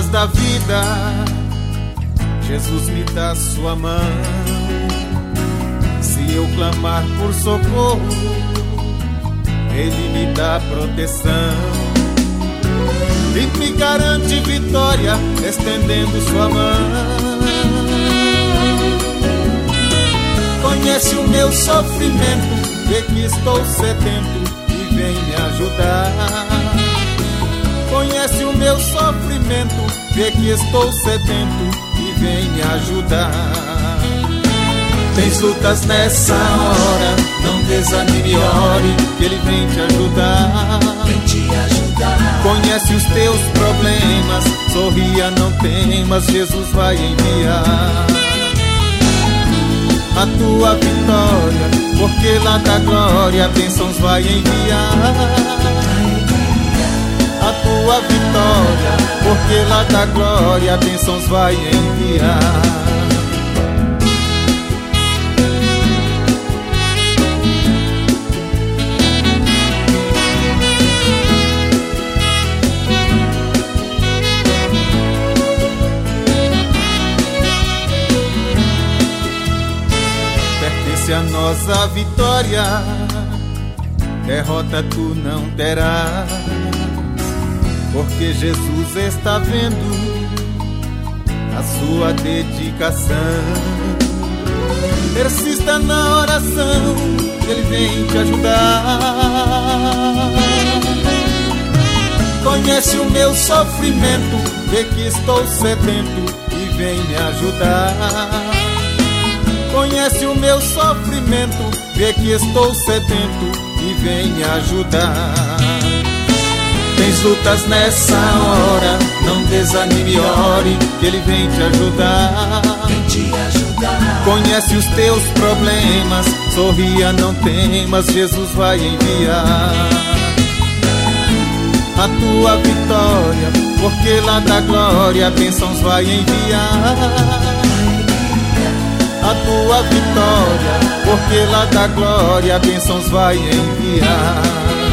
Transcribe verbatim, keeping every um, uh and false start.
lutas da vida, Jesus me dá sua mão. Se eu clamar por socorro, Ele me dá proteção e me garante vitória, estendendo sua mão. Conhece o meu sofrimento, vê que estou sedento e vem me ajudar. Conhece o meu sofrimento, vê que estou sedento e vem me ajudar. Tens lutas nessa hora, não desanime, ore, que Ele vem te ajudar. Vem te ajudar. Conhece os teus problemas, sorria, não temas, Jesus vai enviar a tua vitória, porque lá da glória bênçãos vai enviar. A tua vitória, porque lá da glória bênçãos vai enviar. Pertence a nossa vitória, derrota tu não terás, porque Jesus está vendo a sua dedicação. Persista na oração, Ele vem te ajudar. Conhece o meu sofrimento, vê que estou sedento e vem me ajudar. Conhece o meu sofrimento, vê que estou sedento e vem me ajudar. Tens lutas nessa hora, não desanime, ore, que Ele vem te ajudar. Vem te ajudar. Conhece os teus problemas, sorria, não temas, Jesus vai enviar a tua vitória, porque lá da glória bênçãos vai enviar. A tua vitória, porque lá da glória bênçãos vai enviar.